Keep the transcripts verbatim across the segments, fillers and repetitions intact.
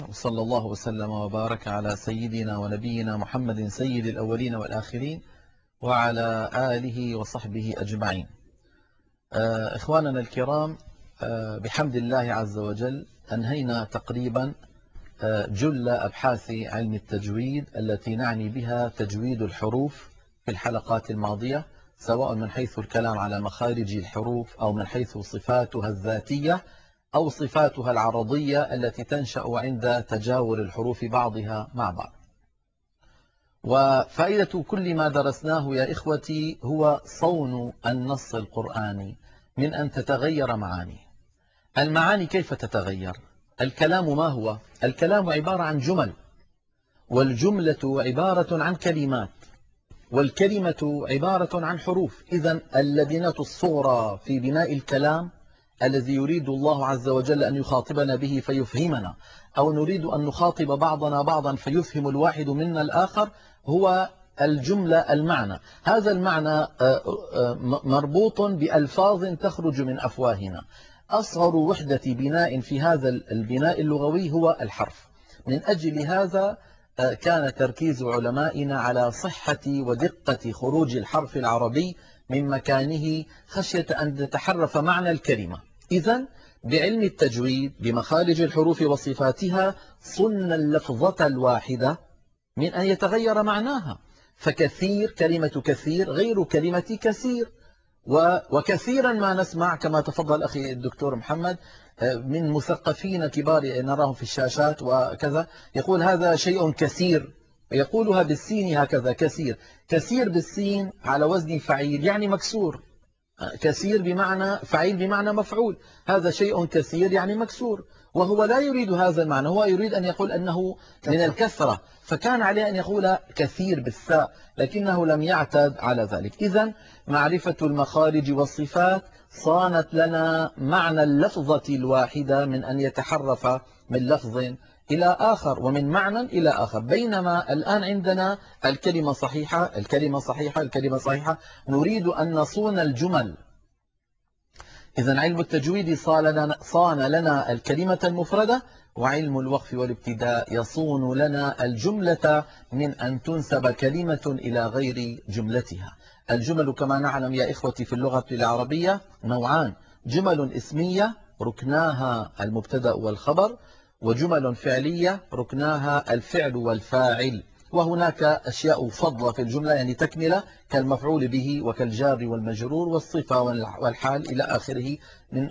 وصلى الله وسلم وبارك على سيدنا ونبينا محمد سيد الأولين والآخرين وعلى آله وصحبه أجمعين. إخواننا الكرام، بحمد الله عز وجل أنهينا تقريبا جل أبحاث علم التجويد التي نعني بها تجويد الحروف في الحلقات الماضية، سواء من حيث الكلام على مخارج الحروف أو من حيث صفاتها الذاتية أو صفاتها العرضية التي تنشأ عند تجاور الحروف بعضها مع بعض. وفائدة كل ما درسناه يا إخوتي هو صون النص القرآني من أن تتغير معانيه. المعاني كيف تتغير؟ الكلام ما هو؟ الكلام عبارة عن جمل، والجملة عبارة عن كلمات، والكلمة عبارة عن حروف. إذن اللبنة الصغرى في بناء الكلام الذي يريد الله عز وجل أن يخاطبنا به فيفهمنا، أو نريد أن نخاطب بعضنا بعضا فيفهم الواحد منا الآخر، هو الجملة، المعنى. هذا المعنى مربوط بألفاظ تخرج من أفواهنا. أصغر وحدة بناء في هذا البناء اللغوي هو الحرف. من أجل هذا كان تركيز علمائنا على صحة ودقة خروج الحرف العربي من مكانه خشية أن تتحرف معنى الكلمة. إذن بعلم التجويد بمخارج الحروف وصفاتها صن اللفظة الواحدة من أن يتغير معناها. فكثير، كلمة كثير غير كلمة كثير. وكثيرا ما نسمع كما تفضل أخي الدكتور محمد من مثقفين كبار نراهم في الشاشات وكذا، يقول هذا شيء كثير، يقولها بالسين هكذا، كثير. كثير بالسين على وزن فعيل يعني مكسور. كثير بمعنى فعيل بمعنى مفعول، هذا شيء كثير يعني مكسور، وهو لا يريد هذا المعنى، هو يريد أن يقول أنه من الكثرة، فكان عليه أن يقول كثير بالساء، لكنه لم يعتد على ذلك. إذن معرفة المخارج والصفات صانت لنا معنى اللفظة الواحدة من أن يتحرف من لفظ إلى آخر ومن معنى إلى آخر. بينما الآن عندنا الكلمة صحيحة، الكلمة صحيحة، الكلمة صحيحة، نريد أن نصون الجمل. إذن علم التجويد صان لنا الكلمة المفردة، وعلم الوقف والابتداء يصون لنا الجملة من أن تنسب كلمة إلى غير جملتها. الجمل كما نعلم يا إخوتي في اللغة العربية نوعان: جمل اسمية ركناها المبتدأ والخبر، وجمل فعلية ركناها الفعل والفاعل. وهناك أشياء فضلة في الجملة يعني تكملة كالمفعول به وكالجار والمجرور والصفة والحال إلى آخره من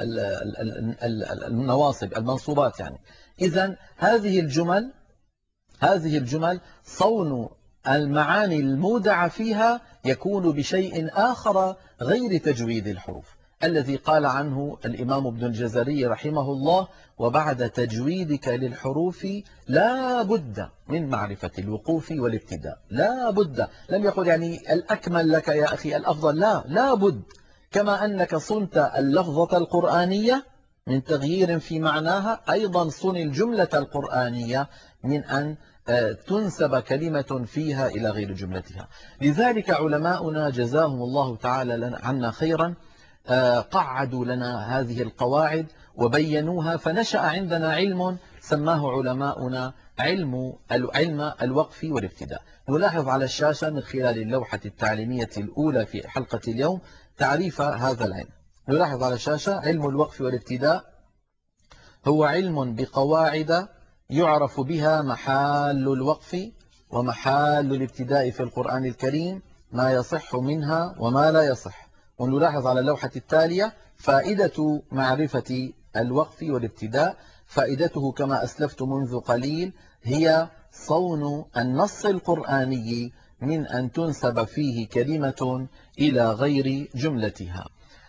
النواصب المنصوبات يعني. إذن هذه الجمل هذه الجمل صون المعاني المودع فيها يكون بشيء آخر غير تجويد الحروف، الذي قال عنه الإمام ابن الجزري رحمه الله: وبعد تجويدك للحروف لا بد من معرفة الوقوف والابتداء. لا بد، لم يقل يعني الأكمل لك يا أخي الأفضل، لا لا بد. كما أنك صنت اللفظة القرآنية من تغيير في معناها، أيضا صن الجملة القرآنية من أن تنسب كلمة فيها إلى غير جملتها. لذلك علماؤنا جزاهم الله تعالى عنا خيرا قعدوا لنا هذه القواعد وبينوها، فنشأ عندنا علم سماه علماؤنا علم علم الوقف والابتداء. نلاحظ على الشاشة من خلال اللوحة التعليمية الأولى في حلقة اليوم تعريف هذا العلم. نلاحظ على الشاشة: علم الوقف والابتداء هو علم بقواعد يعرف بها محال الوقف ومحال الابتداء في القرآن الكريم، ما يصح منها وما لا يصح. ونلاحظ على اللوحة التالية فائدة معرفة الوقف والابتداء. فائدته كما أسلفت منذ قليل هي صون النص القرآني من أن تنسب فيه كلمة إلى غير جملتها.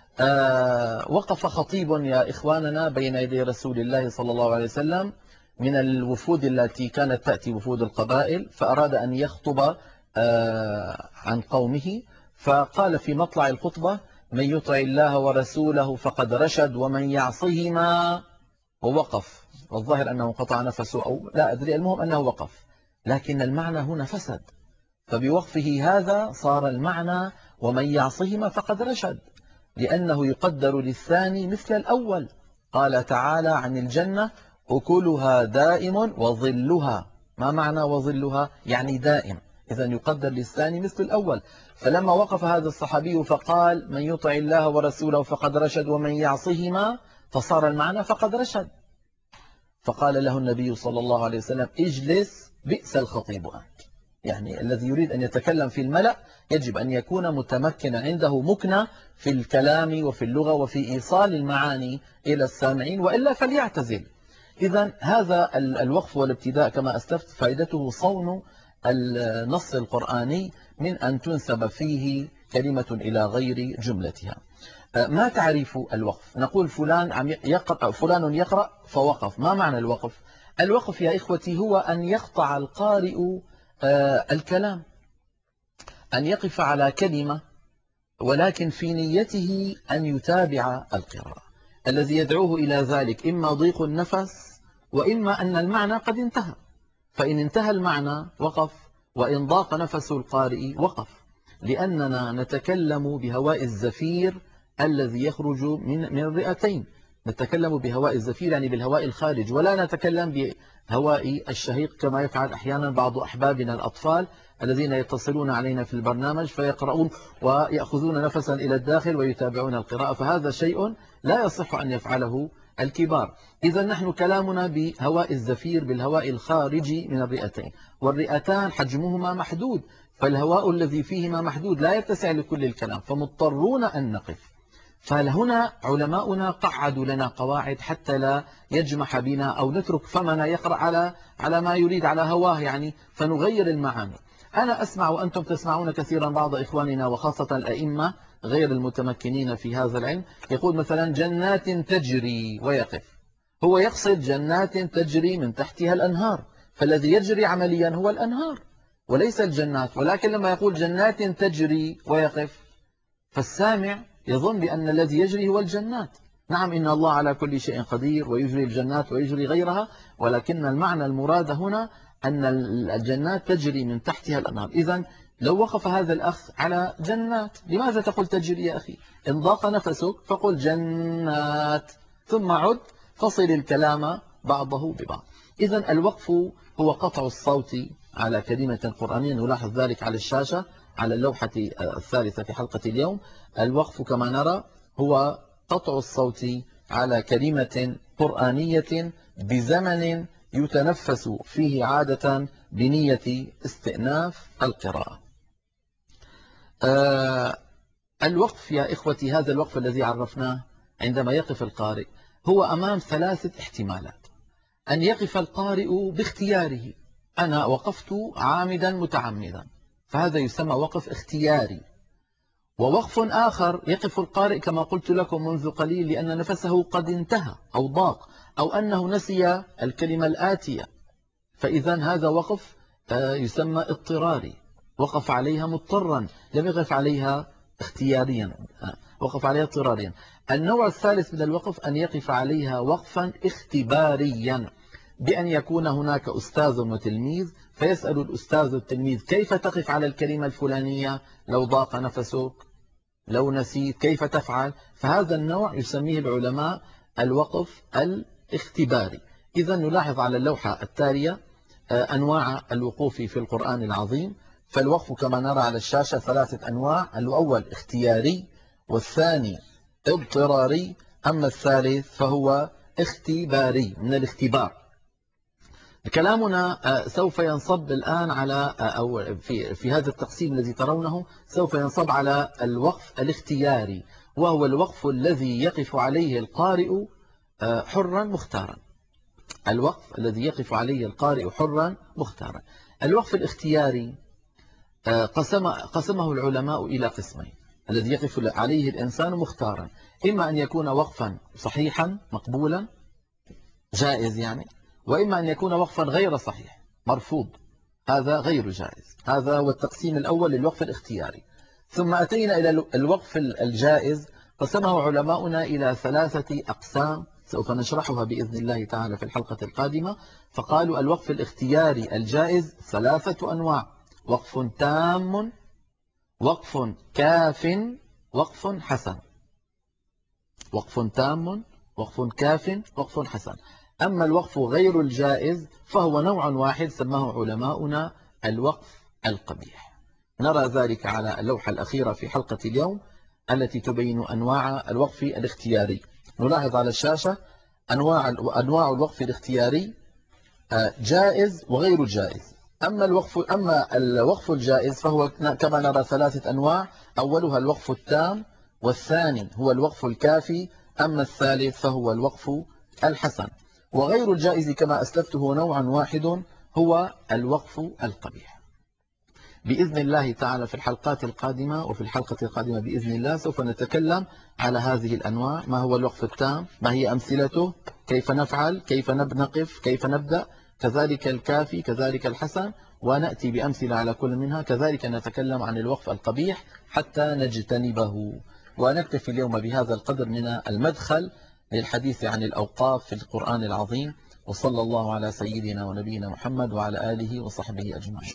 آه وقف خطيب يا إخواننا بين يدي رسول الله صلى الله عليه وسلم من الوفود التي كانت تأتي وفود القبائل، فأراد أن يخطب آه عن قومه، فقال في مطلع الخطبة: من يطع الله ورسوله فقد رشد ومن يعصهما. ووقف، والظاهر أنه قطع نفسه أو لا أدري، المهم أنه وقف، لكن المعنى هنا فسد. فبوقفه هذا صار المعنى ومن يعصهما فقد رشد، لأنه يقدر للثاني مثل الأول. قال تعالى عن الجنة: أكلها دائم وظلها. ما معنى وظلها؟ يعني دائم، إذا يقدر للثاني مثل الأول. فلما وقف هذا الصحابي فقال من يطع الله ورسوله فقد رشد ومن يعصهما فصار المعنى فقد رشد. فقال له النبي صلى الله عليه وسلم اجلس بئس الخطيب أنت. يعني الذي يريد أن يتكلم في الملأ يجب أن يكون متمكنا، عنده مكنة في الكلام وفي اللغة وفي إيصال المعاني إلى السامعين، وإلا فليعتزل. إذا هذا الوقف والابتداء كما أسلفت فائدته صون النص القرآني من أن تنسب فيه كلمة إلى غير جملتها. ما تعريف الوقف؟ نقول فلان عم يقرأ، فلان يقرأ فوقف. ما معنى الوقف؟ الوقف يا إخوتي هو أن يقطع القارئ الكلام، أن يقف على كلمة ولكن في نيته أن يتابع القراءة. الذي يدعوه إلى ذلك إما ضيق النفس وإما أن المعنى قد انتهى، فإن انتهى المعنى وقف، وإن ضاق نفس القارئ وقف، لأننا نتكلم بهواء الزفير الذي يخرج من من الرئتين. نتكلم بهواء الزفير يعني بالهواء الخارج، ولا نتكلم بهواء الشهيق كما يفعل أحيانا بعض أحبابنا الأطفال الذين يتصلون علينا في البرنامج فيقرؤون ويأخذون نفسا إلى الداخل ويتابعون القراءة، فهذا شيء لا يصح أن يفعله الكبار. إذا نحن كلامنا بهواء الزفير، بالهواء الخارجي من الرئتين، والرئتان حجمهما محدود، فالهواء الذي فيهما محدود لا يتسع لكل الكلام، فمضطرون أن نقف. فهنا علماؤنا قعدوا لنا قواعد حتى لا يجمح بنا أو نترك فمنا يقرأ على على ما يريد على هواه، يعني فنغير المعاني. أنا أسمع وأنتم تسمعون كثيرا بعض إخواننا وخاصة الأئمة غير المتمكنين في هذا العلم يقول مثلا جنات تجري ويقف. هو يقصد جنات تجري من تحتها الأنهار، فالذي يجري عمليا هو الأنهار وليس الجنات، ولكن لما يقول جنات تجري ويقف فالسامع يظن بأن الذي يجري هو الجنات. نعم إن الله على كل شيء قدير ويجري الجنات ويجري غيرها، ولكن المعنى المراد هنا أن الجنات تجري من تحتها الأنهار. إذن لو وقف هذا الأخ على جنات، لماذا تقول تجري يا أخي؟ إن ضاق نفسك فقل جنات ثم عد فصل الكلام بعضه ببعض. إذن الوقف هو قطع الصوت على كلمة قرآنية، نلاحظ ذلك على الشاشة على اللوحة الثالثة في حلقة اليوم. الوقف كما نرى هو قطع الصوت على كلمة قرآنية بزمن يتنفس فيه عادة بنية استئناف القراءة. آه الوقف يا إخوتي، هذا الوقف الذي عرفناه عندما يقف القارئ هو أمام ثلاثة احتمالات. أن يقف القارئ باختياره، أنا وقفت عامدا متعمدا، فهذا يسمى وقف اختياري. ووقف آخر يقف القارئ كما قلت لكم منذ قليل لأن نفسه قد انتهى أو ضاق أو أنه نسي الكلمة الآتية، فإذا هذا وقف يسمى اضطراري، وقف عليها مضطرا لم يقف عليها اختياريا، وقف عليها اضطراريا. النوع الثالث من الوقف أن يقف عليها وقفا اختباريا، بأن يكون هناك أستاذ وتلميذ فيسأل الأستاذ التلميذ كيف تقف على الكلمة الفلانية لو ضاق نفسك، لو نسيت كيف تفعل. فهذا النوع يسميه العلماء الوقف الاختباري. إذا نلاحظ على اللوحة التالية أنواع الوقوف في القرآن العظيم. فالوقف كما نرى على الشاشة ثلاثة أنواع، الأول اختياري، والثاني اضطراري، أما الثالث فهو اختباري من الاختبار. كلامنا سوف ينصب الآن على أو في في هذا التقسيم الذي ترونه سوف ينصب على الوقف الاختياري، وهو الوقف الذي يقف عليه القارئ حرا مختارا. الوقف الذي يقف عليه القارئ حرا مختارا. الوقف الاختياري قسم قسمه العلماء إلى قسمين. الذي يقف عليه الإنسان مختارا، إما أن يكون وقفا صحيحا مقبولا جائز يعني، وإما أن يكون وقفا غير صحيح مرفوض، هذا غير جائز. هذا هو التقسيم الأول للوقف الاختياري. ثم أتينا إلى الوقف الجائز، قسمه علماؤنا إلى ثلاثة أقسام سوف نشرحها بإذن الله تعالى في الحلقة القادمة. فقالوا الوقف الاختياري الجائز ثلاثة أنواع: وقف تام، وقف كاف، وقف حسن. وقف تام، وقف كاف، وقف حسن. أما الوقف غير الجائز فهو نوع واحد سماه علماؤنا الوقف القبيح. نرى ذلك على اللوحة الأخيرة في حلقة اليوم التي تبين أنواع الوقف الاختياري. نلاحظ على الشاشة أنواع أنواع الوقف الاختياري جائز وغير جائز. أما الوقف أما الوقف الجائز فهو كما نرى ثلاثة أنواع، أولها الوقف التام، والثاني هو الوقف الكافي، أما الثالث فهو الوقف الحسن. وغير الجائز كما أسلفته نوع واحد هو الوقف القبيح. بإذن الله تعالى في الحلقات القادمة وفي الحلقة القادمة بإذن الله سوف نتكلم على هذه الأنواع، ما هو الوقف التام، ما هي أمثلته، كيف نفعل، كيف نقف، كيف نبدأ، كذلك الكافي، كذلك الحسن، ونأتي بأمثلة على كل منها. كذلك نتكلم عن الوقف القبيح حتى نجتنبه. ونكتفي اليوم بهذا القدر من المدخل للحديث عن الأوقاف في القرآن العظيم، وصلى الله على سيدنا ونبينا محمد وعلى آله وصحبه أجمعين.